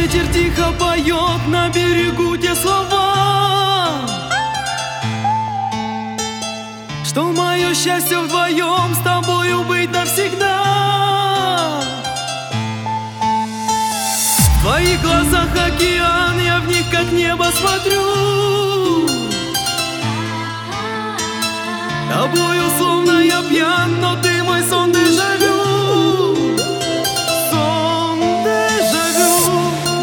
ветер тихо поет на берегу те слова, что мое счастье вдвоем с тобою быть навсегда. В твоих глазах океан, я в них как небо смотрю. Тобою словно я пьян, но ты мой сон дежавю. Сон дежавю.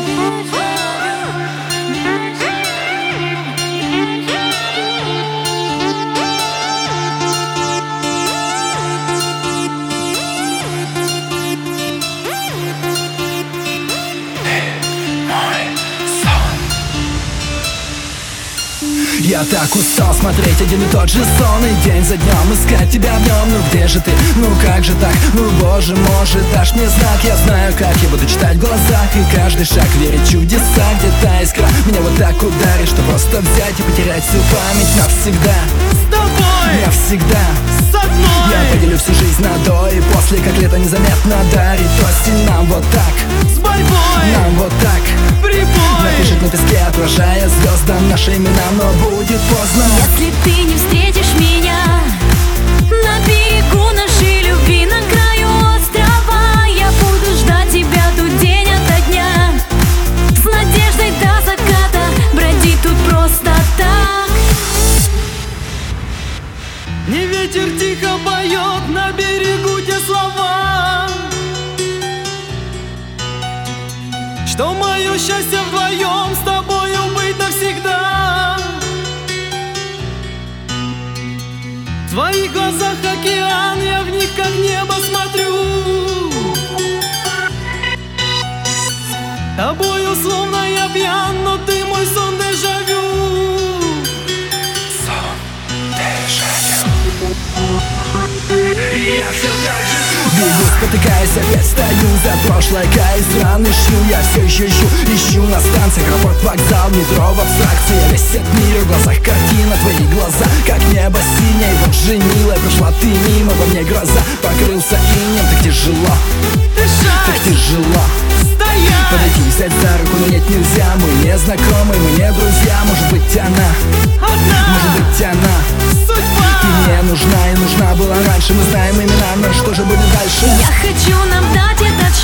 Я так устал смотреть один и тот же сон, и день за днем искать тебя в нем. Ну где же ты? Ну как же так? Ну боже, может дашь мне знак? Я знаю как, я буду читать в глазах, и каждый шаг верить в чудеса. Где-то искра меня вот так ударит, что просто взять и потерять всю память навсегда. С тобой Навсегда с одной. я поделю всю жизнь на до и после, как лето незаметно дарит тости нам вот так. С борьбой Нам вот так прибой. напишет на песке, отражая звездам наши имена, но будет поздно. Если ты не встретишь меня на берегу нашей любви, на краю острова, я буду ждать тебя тут день ото дня, с надеждой до заката бродить тут просто так. Не ветер тихо поет на берегу те слова, что мое счастье вдвоем с тобою быть навсегда. В твоих глазах океан, я в них как небо смотрю. Тобою словно я пьян, но ты мой сон дежавю. Бегу, спотыкаясь, опять стою за прошлое, каюсь, раны шью. Я все еще ищу на станции аэропорт, вокзал, метро в абстракции. Я весь от мира, в глазах картина, твои глаза как небо синее. Вот же милая, прошла ты мимо, во мне гроза, покрылся инем. Так тяжело, Дышать, так тяжело стоять. подойти, взять за руку, но нет, нельзя. Мы не знакомы, мы не друзья. Может быть она, Одна может быть она. судьба. Ты мне нужна и нужна была раньше. Мы знаем имена, но что же будет дальше? Я хочу нам дать этот